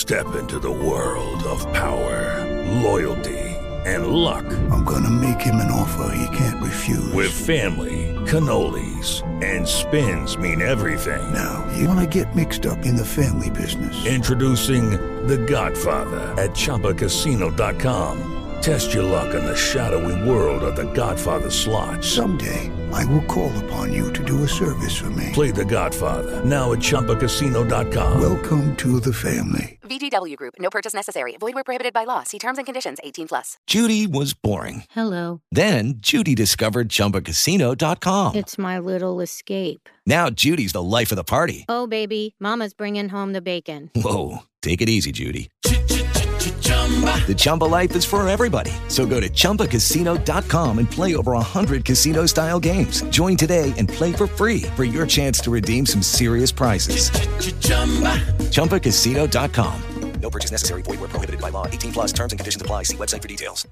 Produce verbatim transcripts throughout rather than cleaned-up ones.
Step into the world of power, loyalty, and luck. I'm gonna make him an offer he can't refuse. With family, cannolis, and spins mean everything. Now, you wanna get mixed up in the family business. Introducing The Godfather at Chumba Casino dot com. Test your luck in the shadowy world of The Godfather slot. Someday, I will call upon you to do a service for me. Play The Godfather, now at Chumba Casino dot com. Welcome to the family. V G W Group. No purchase necessary. Void where prohibited by law. See terms and conditions. eighteen plus. Judy was boring. Hello. Then Judy discovered Chumba Casino dot com. It's my little escape. Now Judy's the life of the party. Oh, baby, mama's bringing home the bacon. Whoa, take it easy, Judy. The Chumba life is for everybody. So go to Chumba Casino dot com and play over one hundred casino-style games. Join today and play for free for your chance to redeem some serious prizes. Chumba Casino dot com. No purchase necessary. Void where prohibited by law. eighteen plus terms and conditions apply. See website for details.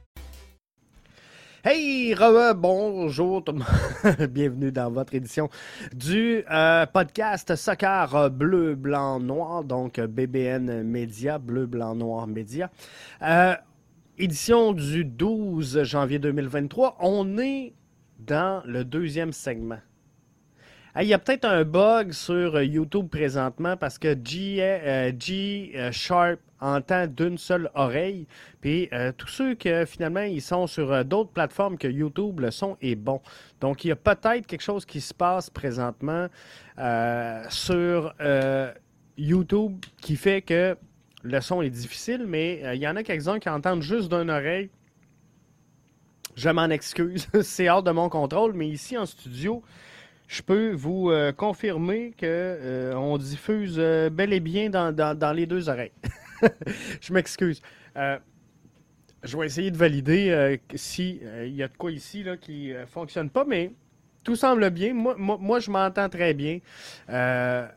Hey, re bonjour tout le monde. Bienvenue dans votre édition du euh, podcast Soccer Bleu, Blanc, Noir, donc B B N Média, Bleu, Blanc, Noir Média. Euh, édition du douze janvier deux mille vingt-trois. On est dans le deuxième segment. Il hey, y a peut-être un bug sur YouTube présentement parce que G, euh, G euh, Sharp entend d'une seule oreille. Puis euh, tous ceux que finalement ils sont sur euh, d'autres plateformes que YouTube, le son est bon. Donc il y a peut-être quelque chose qui se passe présentement euh, sur euh, YouTube qui fait que le son est difficile, mais il euh, y en a quelques-uns qui entendent juste d'une oreille. Je m'en excuse, c'est hors de mon contrôle, mais ici en studio, je peux vous euh, confirmer qu'on euh, diffuse euh, bel et bien dans, dans, dans les deux oreilles. Je m'excuse. Euh, je vais essayer de valider euh, s'il euh, y a de quoi ici là, qui ne euh, fonctionne pas, mais tout semble bien. Moi, moi, moi je m'entends très bien. Euh,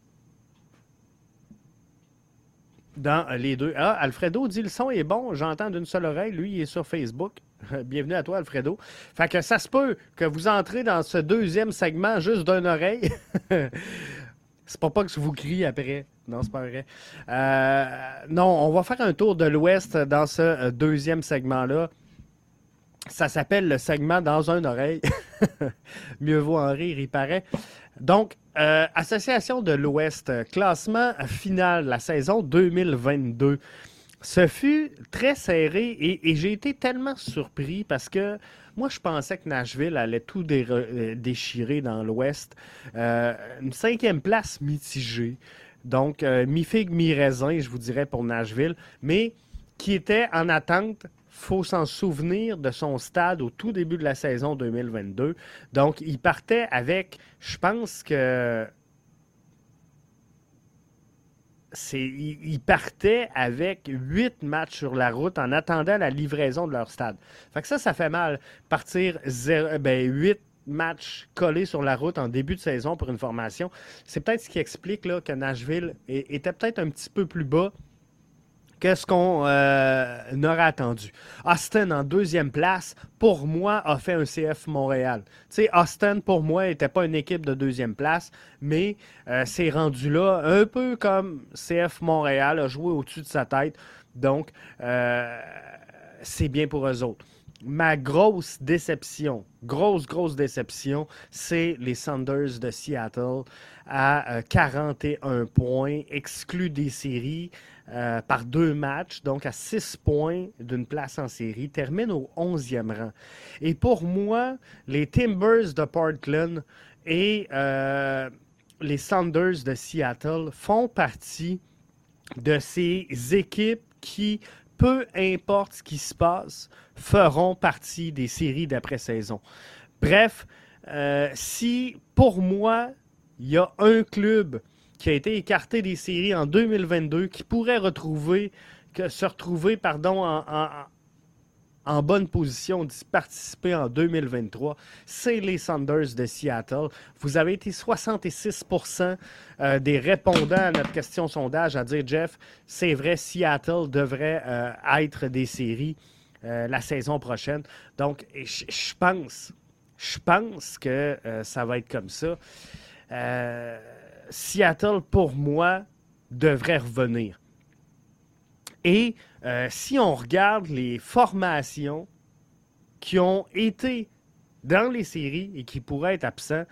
dans les deux. Ah, Alfredo dit le son est bon, j'entends d'une seule oreille. Lui, il est sur Facebook. Bienvenue à toi, Alfredo. Fait que ça se peut que vous entrez dans ce deuxième segment juste d'une oreille. C'est pas pas que je vous crie après. Non, c'est pas vrai. Euh, non, on va faire un tour de l'Ouest dans ce deuxième segment-là. Ça s'appelle le segment dans une oreille. Mieux vaut en rire, il paraît. Donc, euh, Association de l'Ouest, classement final, la saison deux mille vingt-deux. Ce fut très serré et, et j'ai été tellement surpris parce que moi, je pensais que Nashville allait tout dé- déchirer dans l'Ouest. Euh, une cinquième place mitigée. Donc, euh, mi-figue, mi-raisin, je vous dirais, pour Nashville. Mais qui était en attente, il faut s'en souvenir de son stade au tout début de la saison deux mille vingt-deux. Donc, il partait avec, je pense que... C'est, ils partaient avec huit matchs sur la route en attendant la livraison de leur stade. Fait que ça, ça fait mal. Partir zéro, ben, huit matchs collés sur la route en début de saison pour une formation. C'est peut-être ce qui explique là, que Nashville était peut-être un petit peu plus bas que ce qu'on euh, aurait attendu. Austin, en deuxième place, pour moi, a fait un C F Montréal. Tu sais, Austin, pour moi, n'était pas une équipe de deuxième place, mais euh, c'est rendu là, un peu comme C F Montréal a joué au-dessus de sa tête. Donc, euh, c'est bien pour eux autres. Ma grosse déception, grosse, grosse déception, c'est les Sounders de Seattle à euh, quarante et un points, exclus des séries. Euh, par deux matchs, donc à six points d'une place en série, termine au onzième rang. Et pour moi, les Timbers de Portland et euh, les Sounders de Seattle font partie de ces équipes qui, peu importe ce qui se passe, feront partie des séries d'après-saison. Bref, euh, si pour moi, il y a un club qui a été écarté des séries en deux mille vingt-deux, qui pourrait retrouver, que, se retrouver pardon, en, en, en bonne position d'y participer en deux mille vingt-trois, c'est les Sounders de Seattle. Vous avez été soixante-six pour cent euh, des répondants à notre question sondage à dire, Jeff, c'est vrai, Seattle devrait euh, être des séries euh, la saison prochaine. Donc, je pense, je pense que euh, ça va être comme ça. Euh... Seattle, pour moi, devrait revenir. Et euh, si on regarde les formations qui ont été dans les séries et qui pourraient être absents,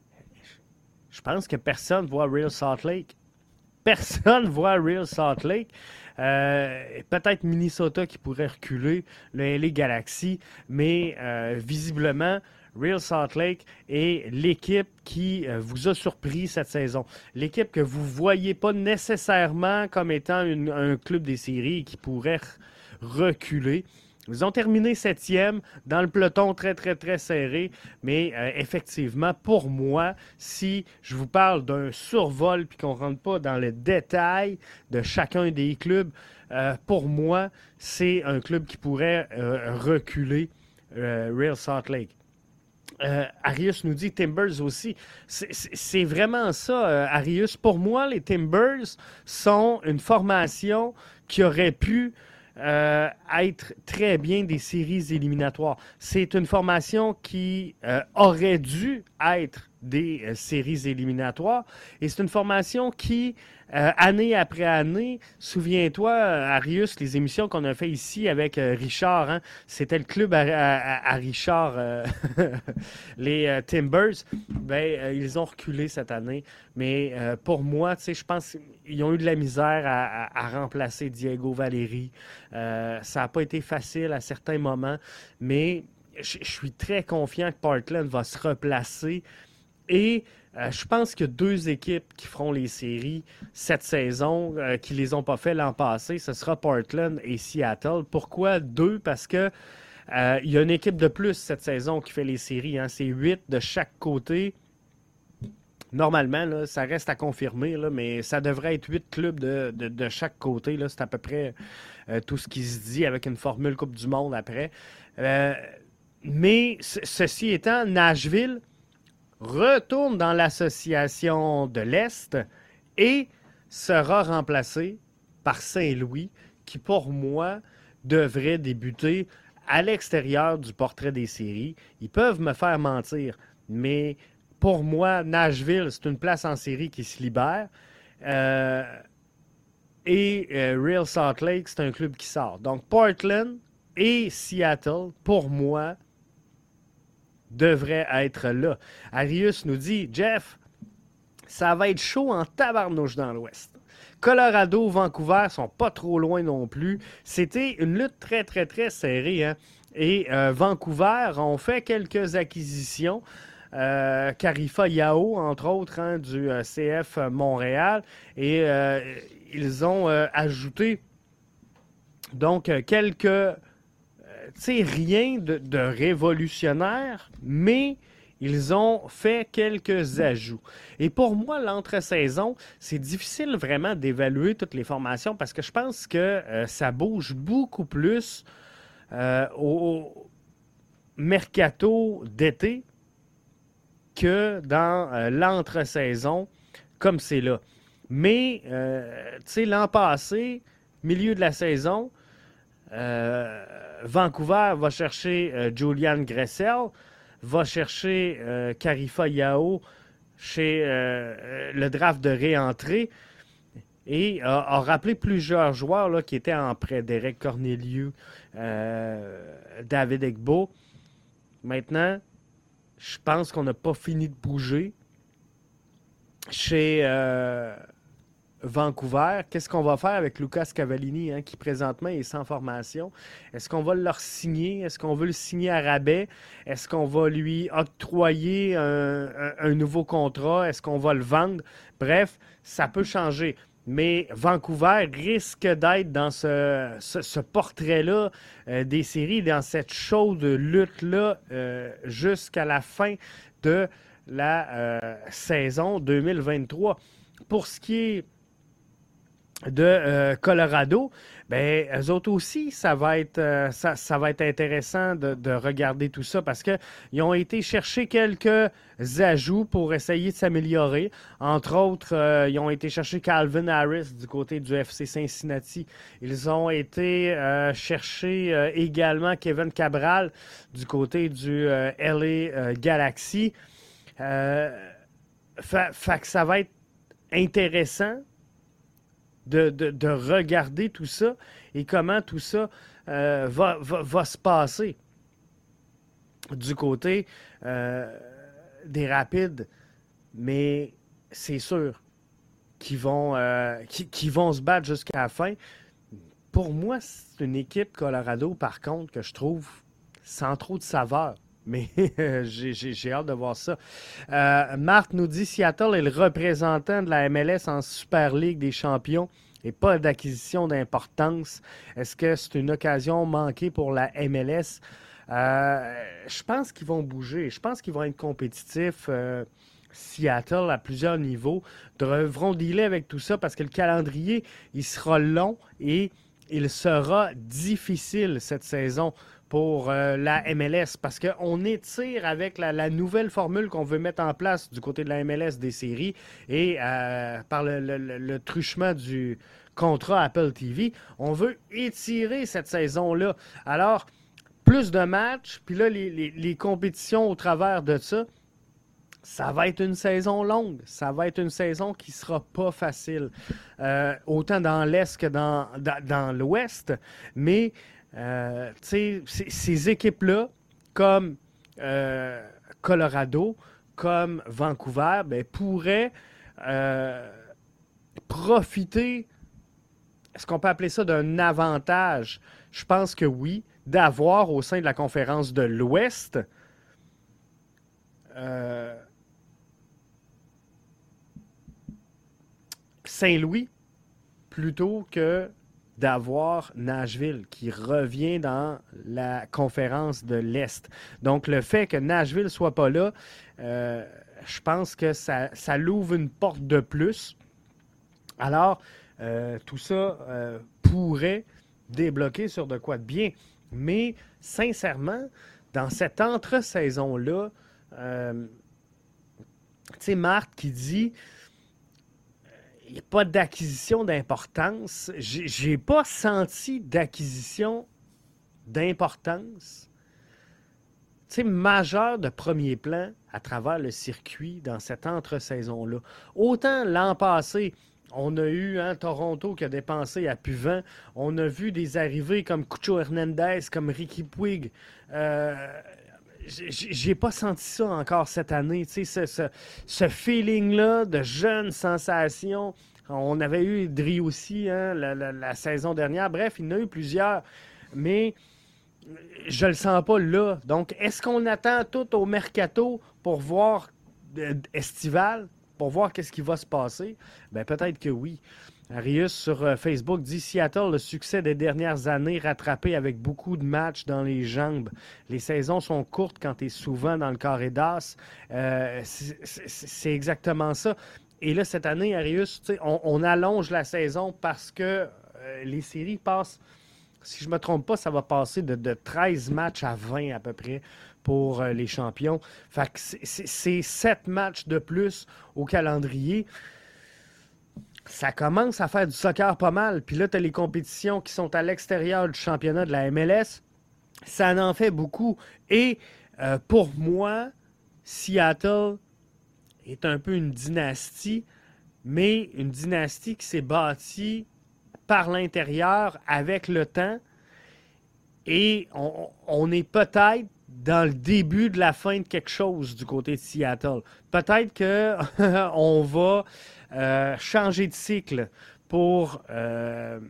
je pense que personne ne voit Real Salt Lake. Personne ne voit Real Salt Lake. Euh, peut-être Minnesota qui pourrait reculer, le L A Galaxy, mais euh, visiblement, Real Salt Lake est l'équipe qui euh, vous a surpris cette saison. L'équipe que vous ne voyez pas nécessairement comme étant une, un club des séries et qui pourrait reculer. Ils ont terminé septième dans le peloton très, très, très serré. Mais euh, effectivement, pour moi, si je vous parle d'un survol puis qu'on ne rentre pas dans le détail de chacun des clubs, euh, pour moi, c'est un club qui pourrait euh, reculer euh, Real Salt Lake. Euh, Arius nous dit Timbers aussi. C'est, c'est, c'est vraiment ça, euh, Arius. Pour moi, les Timbers sont une formation qui aurait pu Euh, être très bien des séries éliminatoires. C'est une formation qui euh, aurait dû être des euh, séries éliminatoires et c'est une formation qui, euh, année après année, souviens-toi, Arius, les émissions qu'on a fait ici avec euh, Richard, hein, c'était le club à, à, à Richard, euh, les euh, Timbers, ben, euh, ils ont reculé cette année. Mais euh, pour moi, tu sais, je pense qu'ils ont eu de la misère à, à, à remplacer Diego Valeri. Euh, ça n'a pas été facile à certains moments, mais je, je suis très confiant que Portland va se replacer. Et euh, je pense qu'il y a deux équipes qui feront les séries cette saison, euh, qui ne les ont pas fait l'an passé. Ce sera Portland et Seattle. Pourquoi deux? Parce que euh, il y a une équipe de plus cette saison qui fait les séries. Hein. C'est huit de chaque côté. Normalement, là, ça reste à confirmer, là, mais ça devrait être huit clubs de, de, de chaque côté. Là. C'est à peu près euh, tout ce qui se dit avec une formule Coupe du Monde après. Euh, mais c- ceci étant, Nashville retourne dans l'association de l'Est et sera remplacé par Saint-Louis, qui pour moi devrait débuter à l'extérieur du portrait des séries. Ils peuvent me faire mentir, mais pour moi, Nashville, c'est une place en série qui se libère. Euh, et euh, Real Salt Lake, c'est un club qui sort. Donc, Portland et Seattle, pour moi, devraient être là. Arius nous dit, Jeff, ça va être chaud en tabarnouche dans l'Ouest. Colorado, Vancouver sont pas trop loin non plus. C'était une lutte très, très, très serrée. Hein? Et euh, Vancouver ont fait quelques acquisitions. Euh, Karifa Yao, entre autres, hein, du euh, C F Montréal. Et euh, ils ont euh, ajouté donc quelques... Euh, tu sais, rien de, de révolutionnaire, mais ils ont fait quelques ajouts. Et pour moi, l'entre-saison, c'est difficile vraiment d'évaluer toutes les formations parce que je pense que euh, ça bouge beaucoup plus euh, au mercato d'été que dans euh, l'entre-saison, comme c'est là. Mais, euh, tu sais, l'an passé, milieu de la saison, euh, Vancouver va chercher euh, Julian Gressel, va chercher euh, Karifa Yao chez euh, le draft de réentrée et a, a rappelé plusieurs joueurs là, qui étaient en prêt. Derek Corneliu, euh, David Egbo. Maintenant, je pense qu'on n'a pas fini de bouger chez euh, Vancouver. Qu'est-ce qu'on va faire avec Lucas Cavallini, hein, qui présentement est sans formation? Est-ce qu'on va le signer? Est-ce qu'on veut le signer à rabais? Est-ce qu'on va lui octroyer un, un, un nouveau contrat? Est-ce qu'on va le vendre? Bref, ça peut changer. Mais Vancouver risque d'être dans ce, ce, ce portrait-là euh, des séries, dans cette chaude lutte-là euh, jusqu'à la fin de la euh, saison deux mille vingt-trois. Pour ce qui est de euh, Colorado, ben eux autres aussi, ça va être, euh, ça, ça va être intéressant de, de regarder tout ça parce qu'ils ont été chercher quelques ajouts pour essayer de s'améliorer. Entre autres, euh, ils ont été chercher Calvin Harris du côté du F C Cincinnati. Ils ont été euh, chercher euh, également Kevin Cabral du côté du euh, L A euh, Galaxy. Euh, fait, fait que ça va être intéressant de, de, de regarder tout ça et comment tout ça euh, va, va, va se passer du côté euh, des Rapides. Mais c'est sûr qu'ils vont, euh, qu'ils, qu'ils vont se battre jusqu'à la fin. Pour moi, c'est une équipe Colorado, par contre, que je trouve sans trop de saveur. Mais j'ai, j'ai, j'ai hâte de voir ça. Euh, Marthe nous dit « Seattle est le représentant de la M L S en Super League des champions et pas d'acquisition d'importance. Est-ce que c'est une occasion manquée pour la M L S? Euh, je pense qu'ils vont bouger. Je pense qu'ils vont être compétitifs. Euh, Seattle, à plusieurs niveaux, devront dealer avec tout ça parce que le calendrier, il sera long et il sera difficile cette saison pour euh, la M L S parce qu'on étire avec la, la nouvelle formule qu'on veut mettre en place du côté de la M L S des séries et euh, par le, le, le, le truchement du contrat Apple T V, on veut étirer cette saison-là. Alors, plus de matchs, puis là, les, les, les compétitions au travers de ça, ça va être une saison longue. Ça va être une saison qui ne sera pas facile. Euh, autant dans l'Est que dans, dans, dans l'Ouest. Mais, euh, tu sais, c- ces équipes-là, comme euh, Colorado, comme Vancouver, ben, pourraient euh, profiter, est-ce qu'on peut appeler ça d'un avantage? Je pense que oui, d'avoir au sein de la conférence de l'Ouest euh, Saint-Louis plutôt que d'avoir Nashville qui revient dans la conférence de l'Est. Donc, le fait que Nashville ne soit pas là, euh, je pense que ça, ça l'ouvre une porte de plus. Alors, euh, tout ça euh, pourrait débloquer sur de quoi de bien. Mais, sincèrement, dans cette entre-saison-là, euh, tu sais, Marthe qui dit il n'y a pas d'acquisition d'importance. J'ai, n'ai pas senti d'acquisition d'importance, tu sais, majeure de premier plan à travers le circuit dans cette entre-saison-là. Autant l'an passé, on a eu hein, Toronto qui a dépensé à Puvant. On a vu des arrivées comme Cucho Hernandez, comme Ricky Puig. Euh, j'ai pas senti ça encore cette année. Tu sais, ce, ce, ce feeling-là de jeune sensation. On avait eu Dri aussi hein, la, la, la saison dernière. Bref, il y en a eu plusieurs. Mais je le sens pas là. Donc, est-ce qu'on attend tout au mercato pour voir euh, estival? Pour voir qu'est-ce qui va se passer? Bien, peut-être que oui. Arius sur euh, Facebook dit « Seattle, le succès des dernières années rattrapé avec beaucoup de matchs dans les jambes. Les saisons sont courtes quand tu es souvent dans le carré d'as. Euh, c'est, c'est, c'est exactement ça. Et là, cette année, Arius, on, on allonge la saison parce que euh, les séries passent, si je ne me trompe pas, ça va passer de, de treize matchs à vingt à peu près pour euh, les champions. Fait que c'est, c'est, c'est sept matchs de plus au calendrier. Ça commence à faire du soccer pas mal. Puis là, tu as les compétitions qui sont à l'extérieur du championnat de la M L S. Ça en fait beaucoup. Et euh, pour moi, Seattle est un peu une dynastie, mais une dynastie qui s'est bâtie par l'intérieur avec le temps. Et on, on est peut-être dans le début de la fin de quelque chose du côté de Seattle. Peut-être qu'on va euh, changer de cycle pour, euh,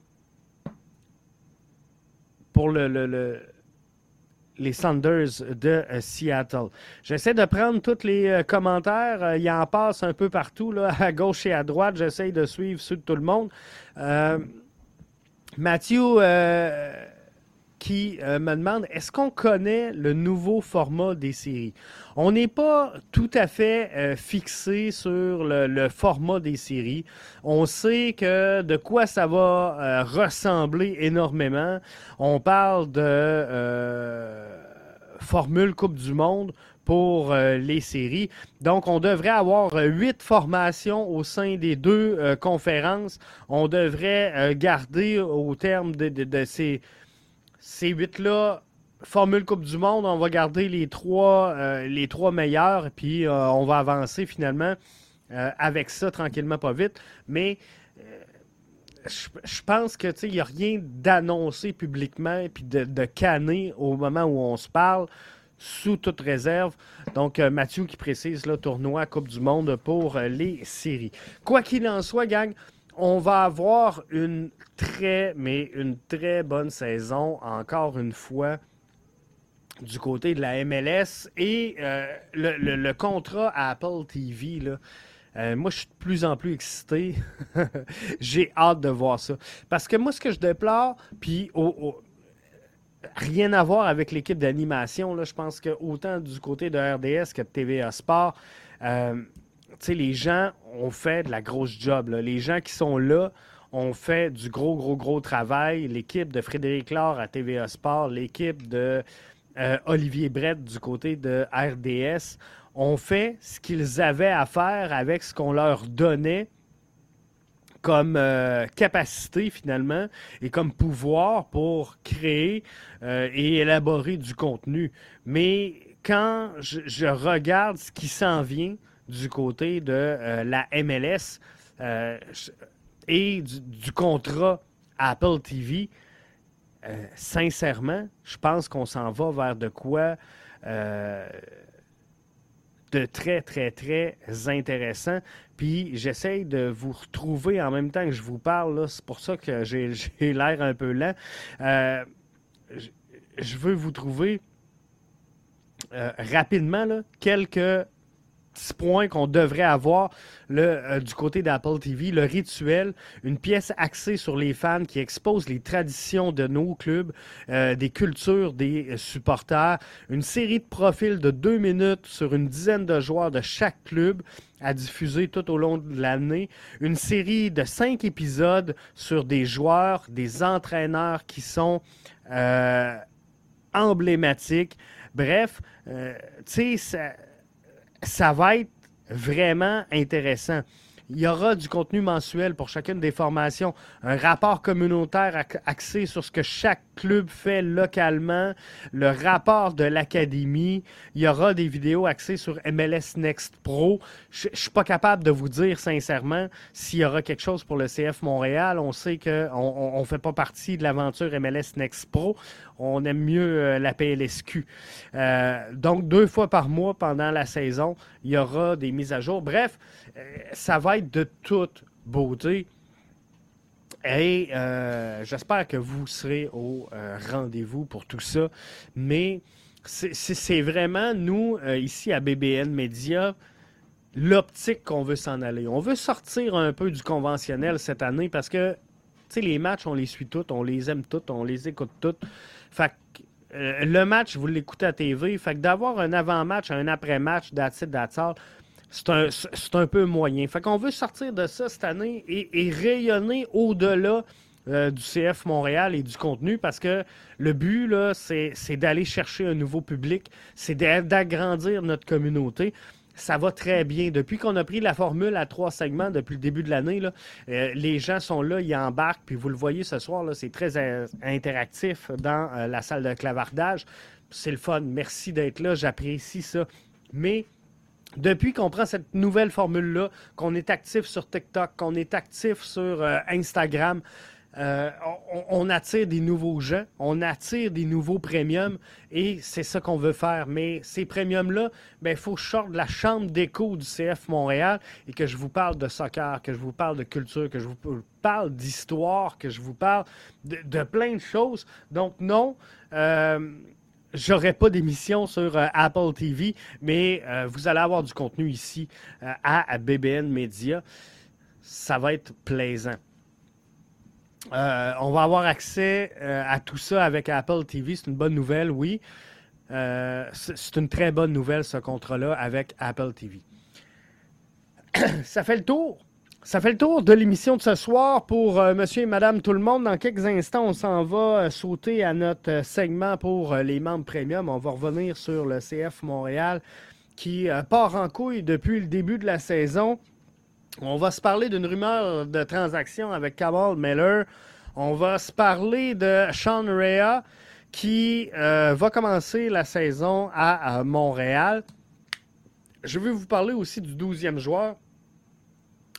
pour le, le, le, les Sounders de euh, Seattle. J'essaie de prendre tous les euh, commentaires. Euh, il en passe un peu partout, là, à gauche et à droite. J'essaie de suivre ceux de tout le monde. Euh, Mathieu... Euh, qui euh, me demande, est-ce qu'on connaît le nouveau format des séries? On n'est pas tout à fait euh, fixé sur le, le format des séries. On sait que de quoi ça va euh, ressembler énormément. On parle de euh, formule Coupe du Monde pour euh, les séries. Donc, on devrait avoir euh, huit formations au sein des deux euh, conférences. On devrait euh, garder au terme de, de, de ces... Ces huit-là, formule Coupe du Monde, on va garder les trois, euh, les trois meilleurs, puis euh, on va avancer finalement euh, avec ça tranquillement, pas vite. Mais euh, je, je pense que il n'y a rien d'annoncé publiquement et de, de canné au moment où on se parle, sous toute réserve. Donc, euh, Mathieu qui précise, là, tournoi Coupe du Monde pour euh, les séries. Quoi qu'il en soit, gang, on va avoir une très, mais une très bonne saison, encore une fois, du côté de la M L S. Et euh, le, le, le contrat à Apple T V, là, euh, moi, je suis de plus en plus excité. J'ai hâte de voir ça. Parce que moi, ce que je déplore, puis au, au rien à voir avec l'équipe d'animation. Là, je pense que autant du côté de R D S que de T V A Sport, euh, les gens ont fait de la grosse job. Là. Les gens qui sont là ont fait du gros, gros, gros travail. L'équipe de Frédéric Laure à T V A Sport, l'équipe de euh, Olivier Brett du côté de R D S ont fait ce qu'ils avaient à faire avec ce qu'on leur donnait comme euh, capacité, finalement, et comme pouvoir pour créer euh, et élaborer du contenu. Mais quand je, je regarde ce qui s'en vient du côté de euh, la M L S euh, et du, du contrat Apple T V, euh, sincèrement, je pense qu'on s'en va vers de quoi euh, de très, très, très intéressant. Puis j'essaye de vous retrouver en même temps que je vous parle. Là. C'est pour ça que j'ai, j'ai l'air un peu lent. Euh, je, je veux vous trouver euh, rapidement là, quelques petits points qu'on devrait avoir le, euh, du côté d'Apple T V. Le rituel, une pièce axée sur les fans qui expose les traditions de nos clubs, euh, des cultures des supporters. Une série de profils de deux minutes sur une dizaine de joueurs de chaque club à diffuser tout au long de l'année. Une série de cinq épisodes sur des joueurs, des entraîneurs qui sont euh, emblématiques. Bref, euh, tu sais, ça, ça va être vraiment intéressant. Il y aura du contenu mensuel pour chacune des formations, un rapport communautaire axé sur ce que chaque club fait localement, le rapport de l'académie. Il y aura des vidéos axées sur M L S Next Pro. Je ne suis pas capable de vous dire sincèrement s'il y aura quelque chose pour le C F Montréal. On sait qu'on ne fait pas partie de l'aventure M L S Next Pro. On aime mieux euh, la P L S Q. Euh, donc, deux fois par mois pendant la saison, il y aura des mises à jour. Bref, euh, ça va être de toute beauté. Et euh, j'espère que vous serez au euh, rendez-vous pour tout ça. Mais c'est, c'est, c'est vraiment, nous, euh, ici à B B N Media, l'optique qu'on veut s'en aller. On veut sortir un peu du conventionnel cette année parce que, tu sais, les matchs, on les suit tous, on les aime tous, on les écoute tous. Fait que euh, le match, vous l'écoutez à T V. Fait que d'avoir un avant-match, un après-match, that's it, that's all, c'est un, c'est un peu moyen. Fait qu'on veut sortir de ça cette année et, et rayonner au-delà euh, du C F Montréal et du contenu parce que le but, là, c'est, c'est d'aller chercher un nouveau public, c'est d'agrandir notre communauté. Ça va très bien. Depuis qu'on a pris la formule à trois segments depuis le début de l'année, là, euh, les gens sont là, ils embarquent, puis vous le voyez ce soir, là, c'est très euh, interactif dans euh, la salle de clavardage. C'est le fun. Merci d'être là, j'apprécie ça. Mais depuis qu'on prend cette nouvelle formule-là, qu'on est actif sur TikTok, qu'on est actif sur euh, Instagram, Euh, on, on attire des nouveaux gens, on attire des nouveaux premiums et c'est ça qu'on veut faire. Mais ces premiums-là, ben, il faut que je sorte de la chambre d'écho du C F Montréal et que je vous parle de soccer, que je vous parle de culture, que je vous parle d'histoire, que je vous parle de, de plein de choses. Donc non, euh, j'aurai pas d'émission sur euh, Apple T V, mais euh, vous allez avoir du contenu ici euh, à, à B B N Media. Ça va être plaisant. Euh, on va avoir accès euh, à tout ça avec Apple T V. C'est une bonne nouvelle, oui. Euh, c'est, c'est une très bonne nouvelle, ce contrat-là, avec Apple T V. Ça fait le tour. Ça fait le tour de l'émission de ce soir pour euh, monsieur et madame tout le monde. Dans quelques instants, on s'en va euh, sauter à notre euh, segment pour euh, les membres premium. On va revenir sur le C F Montréal qui euh, part en couille depuis le début de la saison. On va se parler d'une rumeur de transaction avec Kamal Miller. On va se parler de Sean Rea qui euh, va commencer la saison à, à Montréal. Je vais vous parler aussi du douzième joueur.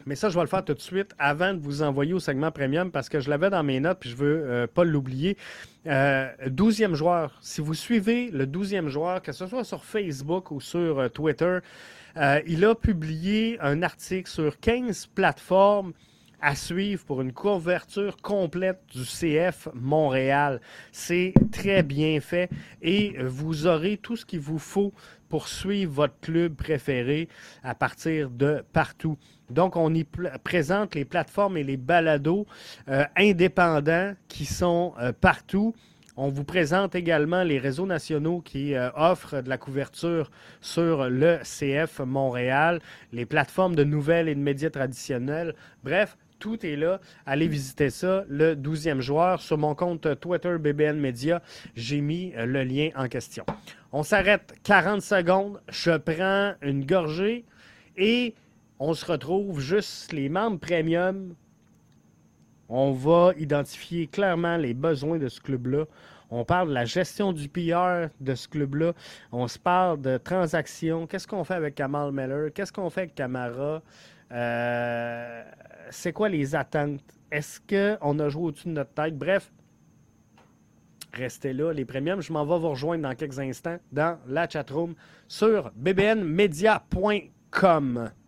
Mais ça, je vais le faire tout de suite avant de vous envoyer au segment premium parce que je l'avais dans mes notes puis je ne veux euh, pas l'oublier. Euh, douzième joueur. Si vous suivez le douzième joueur, que ce soit sur Facebook ou sur euh, Twitter, euh, il a publié un article sur quinze plateformes à suivre pour une couverture complète du C F Montréal. C'est très bien fait et vous aurez tout ce qu'il vous faut pour suivre votre club préféré à partir de partout. Donc, on y pl- présente les plateformes et les balados euh, indépendants qui sont euh, partout. On vous présente également les réseaux nationaux qui euh, offrent de la couverture sur le C F Montréal, les plateformes de nouvelles et de médias traditionnels. Bref, tout est là. Allez visiter ça, le douzième joueur. Sur mon compte Twitter B B N Media, j'ai mis euh, le lien en question. On s'arrête quarante secondes. Je prends une gorgée et on se retrouve juste les membres premium. On va identifier clairement les besoins de ce club-là. On parle de la gestion du P R de ce club-là. On se parle de transactions. Qu'est-ce qu'on fait avec Kamal Miller? Qu'est-ce qu'on fait avec Camara? Euh, c'est quoi les attentes? Est-ce qu'on a joué au-dessus de notre tête? Bref, restez là, les premiums. Je m'en vais vous rejoindre dans quelques instants dans la chatroom sur b b n media point com.